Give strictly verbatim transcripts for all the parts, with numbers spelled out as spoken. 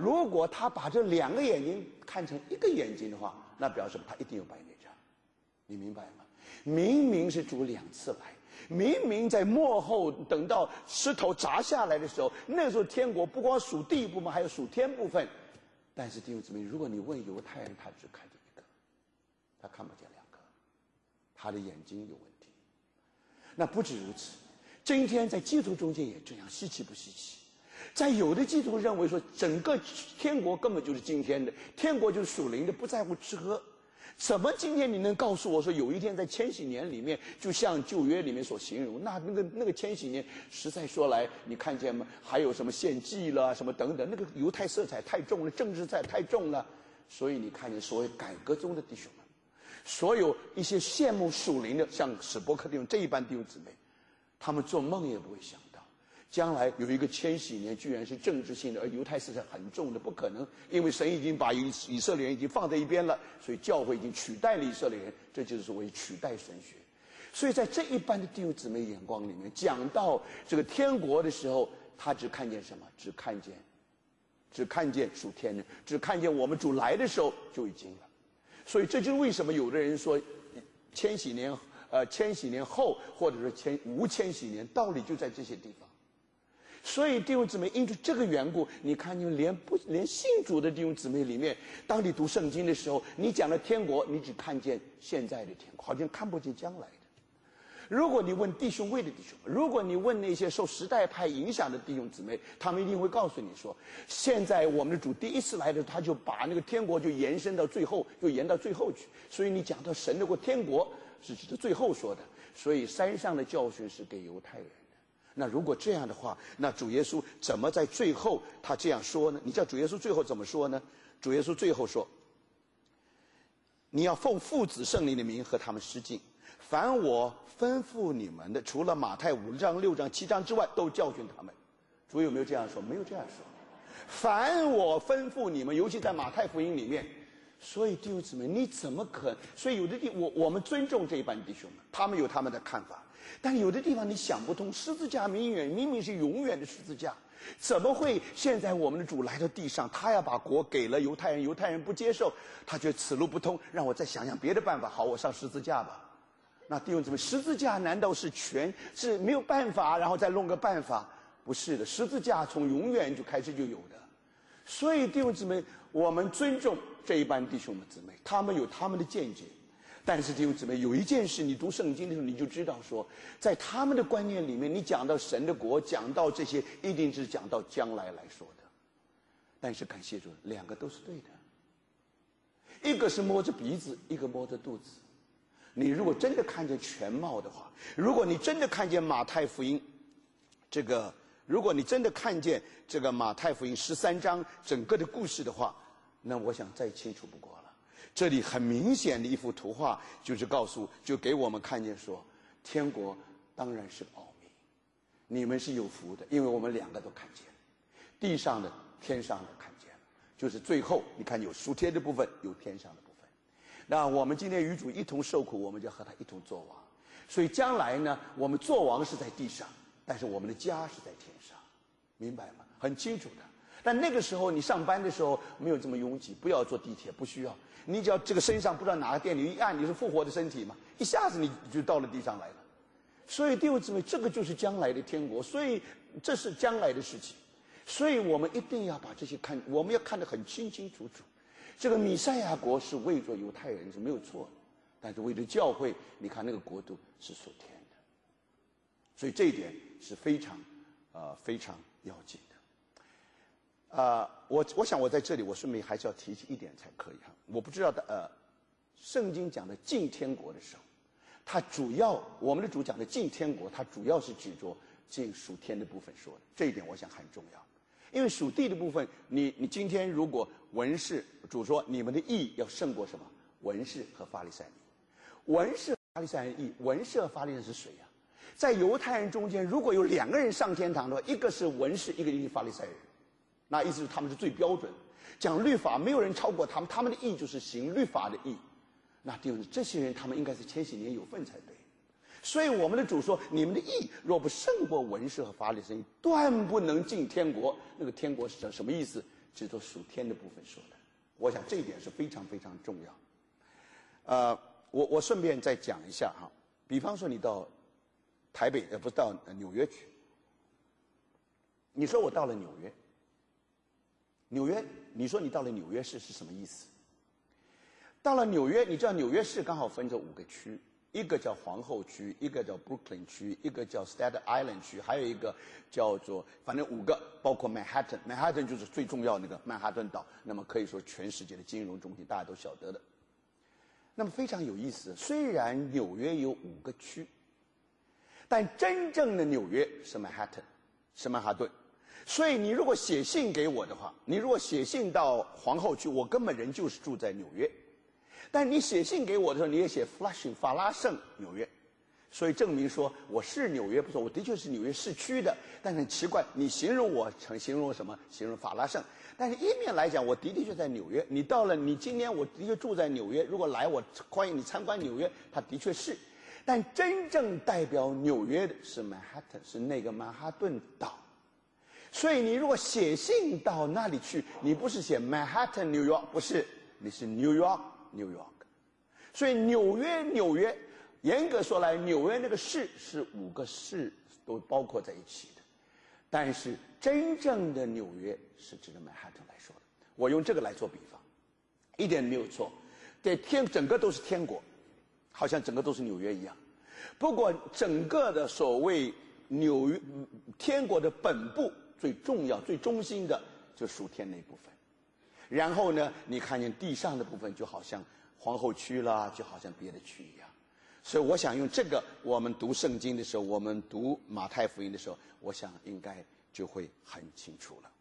如果他把这两个眼睛看成一个眼睛的话，那表示他一定有白内障，你明白吗？明明是主两次来，明明在末后等到石头砸下来的时候，那时候天国不光属地部分，还有属天部分。但是弟兄姊妹，如果你问犹太人，他只看见一个，他看不见两个，他的眼睛有问题。那不止如此，今天在基督中间也这样，稀奇不稀奇？在有的基督徒认为说，整个天国根本就是今天的，天国就是属灵的，不在乎吃喝。怎么今天你能告诉我说，有一天在千禧年里面，就像旧约里面所形容，那那个那个千禧年，实在说来，你看见吗？还有什么献祭了，什么等等，那个犹太色彩太重了，政治色彩太重了。所以你看见所谓改革中的弟兄们，所有一些羡慕属灵的，像史伯克弟兄这一般弟兄姊妹，他们做梦也不会想到，将来有一个千禧年居然是政治性的，而犹太色彩很重的，不可能，因为神已经把以以色列人已经放在一边了，所以教会已经取代了以色列人，这就是所谓取代神学。所以在这一般的弟兄姊妹眼光里面，讲到这个天国的时候，他只看见什么？只看见，只看见属天的，只看见我们主来的时候就已经了。所以这就是为什么有的人说，千禧年，呃，千禧年后，或者说千无千禧年，道理就在这些地方。所以弟兄姊妹，因着这个缘故，你看你们连不连信主的弟兄姊妹里面，当你读圣经的时候，你讲的天国，你只看见现在的天国，好像看不见将来的。如果你问弟兄会的弟兄，如果你问那些受时代派影响的弟兄姊妹，他们一定会告诉你说，现在我们的主第一次来的，他就把那个天国就延伸到最后，就延到最后去。所以你讲到神的国天国是指的最后说的，所以山上的教训是给犹太人。那如果这样的话，那主耶稣怎么在最后他这样说呢？你知道主耶稣最后怎么说呢？主耶稣最后说，你要奉父子圣灵的名和他们施浸，凡我吩咐你们的，除了马太五章六章七章之外，都教训他们。主有没有这样说？没有这样说。凡我吩咐你们，尤其在马太福音里面。所以弟兄姊妹，你怎么可能？所以有的地我我们尊重这一班弟兄们，他们有他们的看法，但有的地方你想不通，十字架明远明明是永远的十字架，怎么会现在我们的主来到地上，他要把国给了犹太人，犹太人不接受，他觉得此路不通，让我再想想别的办法，好，我上十字架吧。那弟兄姊妹，十字架难道是全是没有办法，然后再弄个办法？不是的，十字架从永远就开始就有的。所以弟兄姊妹，我们尊重这一班弟兄们姊妹，他们有他们的见解。但是弟兄姊妹，有一件事，你读圣经的时候你就知道说，在他们的观念里面，你讲到神的国，讲到这些，一定是讲到将来来说的。但是感谢主，两个都是对的，一个是摸着鼻子，一个摸着肚子。你如果真的看见全貌的话，如果你真的看见马太福音这个，如果你真的看见这个马太福音十三章整个的故事的话，那我想再清楚不过了。这里很明显的一幅图画，就是告诉，就给我们看见说，天国当然是奥秘，你们是有福的，因为我们两个都看见，地上的、天上的看见，就是最后你看有属天的部分，有天上的部分。那我们今天与主一同受苦，我们就和他一同作王。所以将来呢，我们作王是在地上，但是我们的家是在天上，明白吗？很清楚的。但那个时候你上班的时候没有这么拥挤，不要坐地铁，不需要，你只要这个身上不知道哪个电钮一按，你是复活的身体嘛，一下子你就到了地上来了。所以弟兄姊妹，这个就是将来的天国，所以这是将来的事情。所以我们一定要把这些看，我们要看得很清清楚楚。这个弥赛亚国是为着犹太人是没有错的，但是为了教会，你看那个国度是属天的，所以这一点是非常呃非常要紧的。啊、呃，我我想我在这里，我顺便还是要提起一点才可以哈。我不知道的，呃，圣经讲的进天国的时候，它主要我们的主讲的进天国，它主要是指着进属天的部分说的，这一点我想很重要。因为属地的部分，你你今天如果文士主说你们的义要胜过什么？文士和法利赛人。文士、法利赛人义，文士和法利赛人是谁呀、啊？在犹太人中间，如果有两个人上天堂的话，一个是文士，一个是法利赛人。那意思是他们是最标准，讲律法没有人超过他们，他们的义就是行律法的义。那就是这些人，他们应该是千禧年有份才对。所以我们的主说，你们的义若不胜过文士和法利赛人，断不能进天国。那个天国是什么意思？ 只做属天的部分说的。我想这一点是非常非常重要。呃，我我顺便再讲一下哈，比方说你到台北，呃，不是到纽约去，你说我到了纽约，纽约，你说你到了纽约市是什么意思？到了纽约，你知道纽约市刚好分成五个区，一个叫皇后区，一个叫 Brooklyn 区，一个叫 Staten Island 区，还有一个叫做反正五个，包括 Manhattan，Manhattan 就是最重要的那个曼哈顿岛，那么可以说全世界的金融中心，大家都晓得的。那么非常有意思，虽然纽约有五个区，但真正的纽约是 Manhattan， 是曼哈顿。所以你如果写信给我的话，你如果写信到皇后区，我根本人就是住在纽约。但你写信给我的时候，你也写 Flushing 法拉盛纽约，所以证明说我是纽约，不错，我的确是纽约市区的。但是很奇怪，你形容我成形容什么？形容法拉盛。但是一面来讲，我的确在纽约。你到了，你今天我的确住在纽约。如果来，我欢迎你参观纽约，它的确是。但真正代表纽约的是 Manhattan， 是那个曼哈顿岛。所以你如果写信到那里去，你不是写 Manhattan New York， 不是，你是 New York New York。所以纽约纽约，严格说来，纽约那个市是五个市都包括在一起的。但是真正的纽约是指的曼哈顿来说的。我用这个来做比方，一点没有错。对，天整个都是天国，好像整个都是纽约一样。不过整个的所谓纽约天国的本部，最重要、最中心的就属天那部分。然后呢，你看见地上的部分，就好像皇后区啦，就好像别的区一样。所以我想用这个，我们读圣经的时候，我们读马太福音的时候，我想应该就会很清楚了。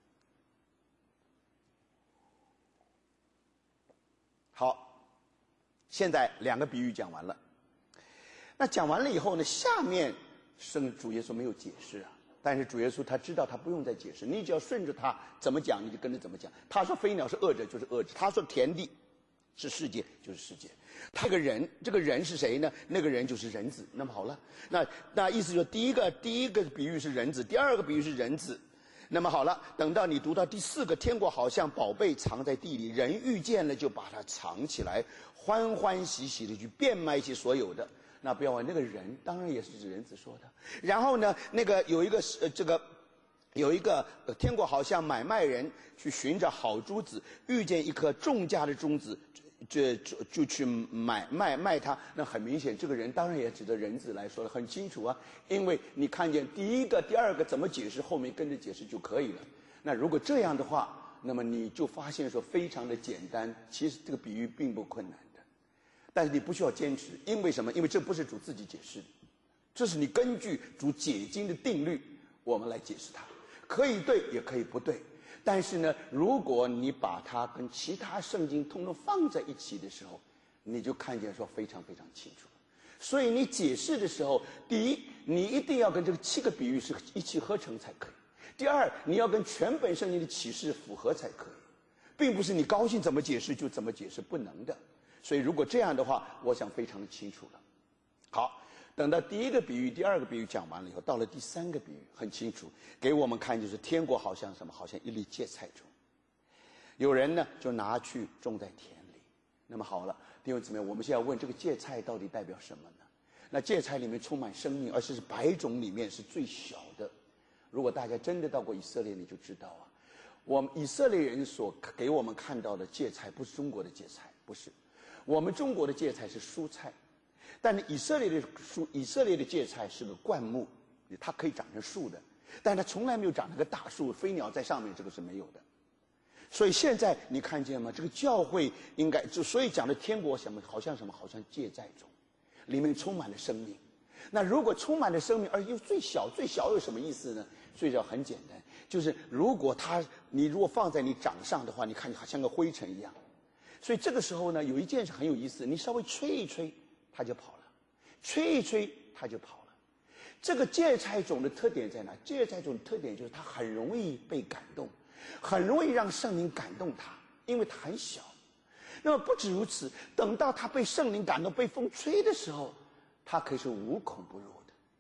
好，现在两个比喻讲完了。那讲完了以后呢，下面圣主耶稣没有解释啊。但是主耶稣他知道，他不用再解释，你只要顺着他怎么讲，你就跟着怎么讲。他说飞鸟是恶者，就是恶者；他说田地是世界，就是世界。他这个人，这个人是谁呢？那个人就是人子。那么好了，那那意思就是第一个第一个比喻是人子，第二个比喻是人子。那么好了，等到你读到第四个，天国好像宝贝藏在地里，人遇见了就把它藏起来，欢欢喜喜的去变卖其所有的。那不要忘，那个人当然也是指人子说的。然后呢，那个有一个呃，这个有一个、呃、天国好像买卖人去寻找好珠子，遇见一颗重价的珠子，这就就去买卖卖它。那很明显，这个人当然也指着人子来说的，很清楚啊。因为你看见第一个、第二个怎么解释，后面跟着解释就可以了。那如果这样的话，那么你就发现说非常的简单，其实这个比喻并不困难。但是你不需要坚持，因为什么？因为这不是主自己解释的，这是你根据主解经的定律，我们来解释它，可以对也可以不对。但是呢，如果你把它跟其他圣经通通放在一起的时候，你就看见说非常非常清楚了。所以你解释的时候，第一，你一定要跟这个七个比喻是一气呵成才可以；第二，你要跟全本圣经的启示符合才可以，并不是你高兴怎么解释就怎么解释，不能的。所以如果这样的话，我想非常的清楚了。好，等到第一个比喻、第二个比喻讲完了以后，到了第三个比喻，很清楚，给我们看就是天国好像什么，好像一粒芥菜种，有人呢就拿去种在田里。那么好了，弟兄姊妹，我们现在问这个芥菜到底代表什么呢？那芥菜里面充满生命，而且是百种里面是最小的。如果大家真的到过以色列，你就知道啊，我们以色列人所给我们看到的芥菜，不是中国的芥菜，不是。我们中国的芥菜是蔬菜，但是以色列的蔬以色列的芥菜是个灌木，它可以长成树的，但它从来没有长成个大树，飞鸟在上面，这个是没有的。所以现在你看见吗？这个教会应该就所以讲的天国什么，好像什么，好像芥菜种，里面充满了生命。那如果充满了生命，而又最小，最小有什么意思呢？最小很简单，就是如果它你如果放在你掌上的话，你看好像个灰尘一样。所以这个时候呢，有一件事很有意思，你稍微吹一吹，它就跑了；吹一吹，它就跑了。这个芥菜种的特点在哪？芥菜种的特点就是它很容易被感动，很容易让圣灵感动它，因为它很小。那么不止如此，等到它被圣灵感动、被风吹的时候，它可以是无孔不入的。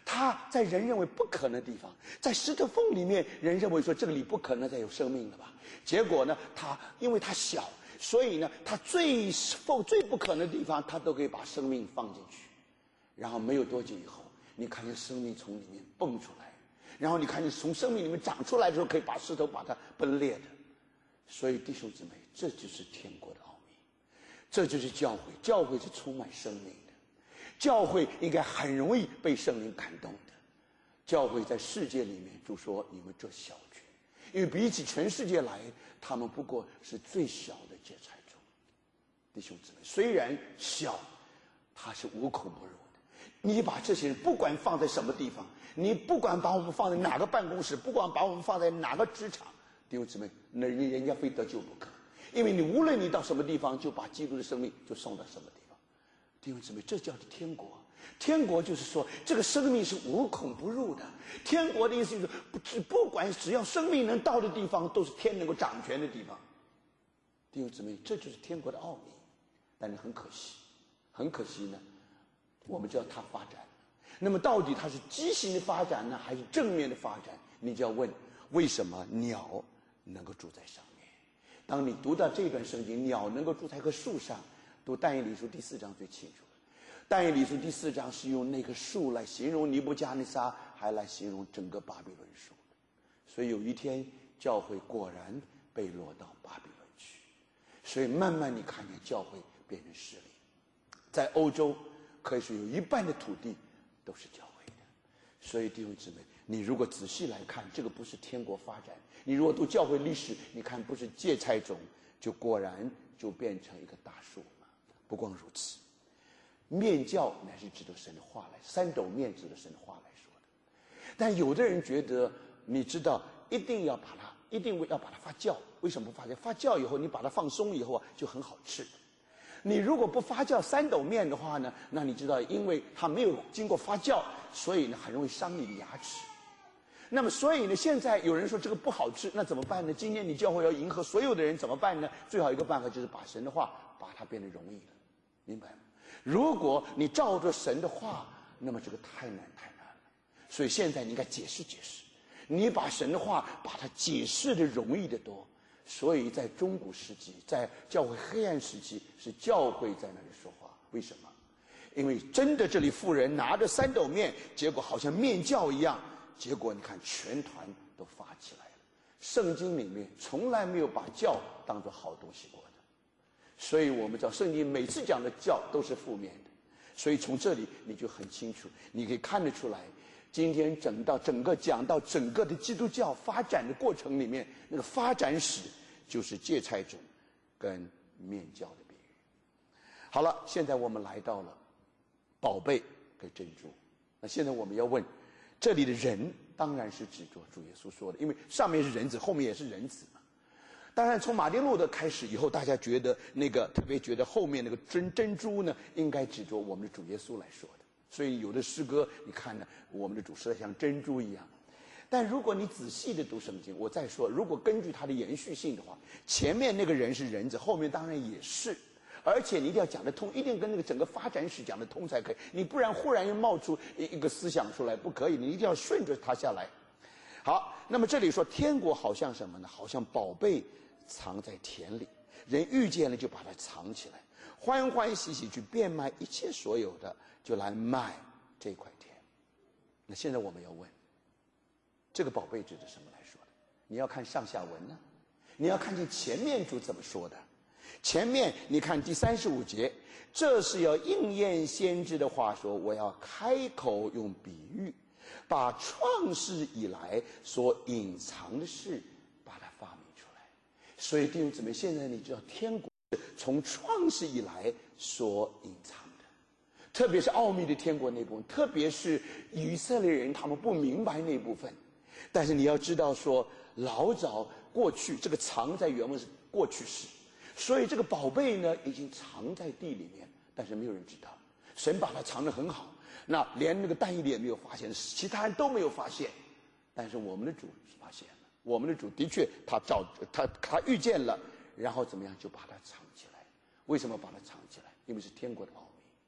它在人认为不可能的地方，在石头缝里面，人认为说这个里不可能再有生命了吧？结果呢，它因为它小，所以呢，它最缝最不可能的地方，它都可以把生命放进去。然后没有多久以后，你看见生命从里面蹦出来，然后你看见从生命里面长出来的时候，可以把石头把它崩裂的。所以弟兄姊妹，这就是天国的奥秘，这就是教会。教会是充满生命的，教会应该很容易被圣灵感动的。教会在世界里面，主说你们这小群，因为比起全世界来，他们不过是最小的芥菜种。弟兄姊妹，虽然小，它是无孔不入的。你把这些人不管放在什么地方，你不管把我们放在哪个办公室，不管把我们放在哪个职场，弟兄姊妹，那人人家非得救不可。因为你无论你到什么地方，就把基督的生命就送到什么地方。弟兄姊妹，这叫做天国。天国就是说，这个生命是无孔不入的。天国的意思就是，不只不管只要生命能到的地方，都是天能够掌权的地方。弟兄姊妹，这就是天国的奥秘。但是很可惜，很可惜呢，我们就要它发展。那么到底它是畸形的发展呢，还是正面的发展？你就要问，为什么鸟能够住在上面？当你读到这段圣经，鸟能够住在一棵树上，读但以理书第四章最清楚了。但以理书第四章是用那棵树来形容尼布加尼撒，还来形容整个巴比伦树的。所以有一天，教会果然被落到巴比伦去。所以慢慢你看见教会变成势力，在欧洲可以说有一半的土地都是教会的。所以弟兄姊妹，你如果仔细来看，这个不是天国发展。你如果读教会历史，你看不是芥菜种，就果然就变成一个大树了。不光如此，面教乃是指着神的话来，三斗面指着神的话来说的。但有的人觉得，你知道，一定要把它，一定要把它发酵。为什么不发酵？发酵以后，你把它放松以后啊，就很好吃。你如果不发酵三斗面的话呢，那你知道，因为它没有经过发酵，所以呢很容易伤你的牙齿。那么所以呢，现在有人说这个不好吃，那怎么办呢？今天你教会要迎合所有的人，怎么办呢？最好一个办法就是把神的话把它变得容易了，明白吗？如果你照着神的话，那么这个太难太难了。所以现在你应该解释解释，你把神的话把它解释的容易得多。所以在中古时期，在教会黑暗时期，是教会在那里说话。为什么？因为真的这里妇人拿着三斗面，结果好像面教一样，结果你看全团都发起来了。圣经里面从来没有把教当作好东西过的，所以我们知道圣经每次讲的教都是负面的。所以从这里你就很清楚，你可以看得出来，今天整到整个讲到整个的基督教发展的过程里面，那个发展史就是芥菜种跟面教的比喻。好了，现在我们来到了宝贝跟珍珠。那现在我们要问，这里的人当然是指着主耶稣说的，因为上面是人子，后面也是人子嘛。当然从马丁路德开始以后，大家觉得那个特别觉得后面那个珍珍珠呢，应该指着我们的主耶稣来说的。所以有的诗歌你看呢，我们的主实在像珍珠一样。但如果你仔细的读圣经，我再说，如果根据它的延续性的话，前面那个人是人子，后面当然也是，而且你一定要讲得通，一定跟那个整个发展史讲得通才可以，你不然忽然又冒出一一个思想出来，不可以，你一定要顺着它下来。好，那么这里说天国好像什么呢？好像宝贝藏在田里，人遇见了就把它藏起来，欢欢喜喜去变卖一切所有的，就来买这块田。那现在我们要问，这个宝贝指的什么来说的？你要看上下文呢，你要看见前面主怎么说的。前面你看第三十五节，这是要应验先知的话说，我要开口用比喻，把创世以来所隐藏的事把它发明出来。所以弟兄姊妹，现在你知道天国从创世以来所隐藏的，特别是奥秘的天国那部分，特别是以色列人他们不明白那部分。但是你要知道说，老早过去这个藏在原文是过去式，所以这个宝贝呢已经藏在地里面，但是没有人知道，神把它藏得很好，那连那个但以理也没有发现，其他人都没有发现，但是我们的主发现了，我们的主的确他找他他遇见了，然后怎么样就把它藏起来。为什么把它藏起来？因为是天国的奥秘。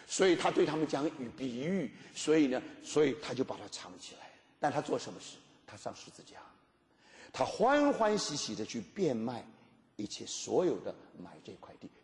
所以他对他们讲语比喻，所以呢，所以他就把它藏起来。但他做什么事？他上十字架，他欢欢喜喜的去变卖一切所有的买这块地，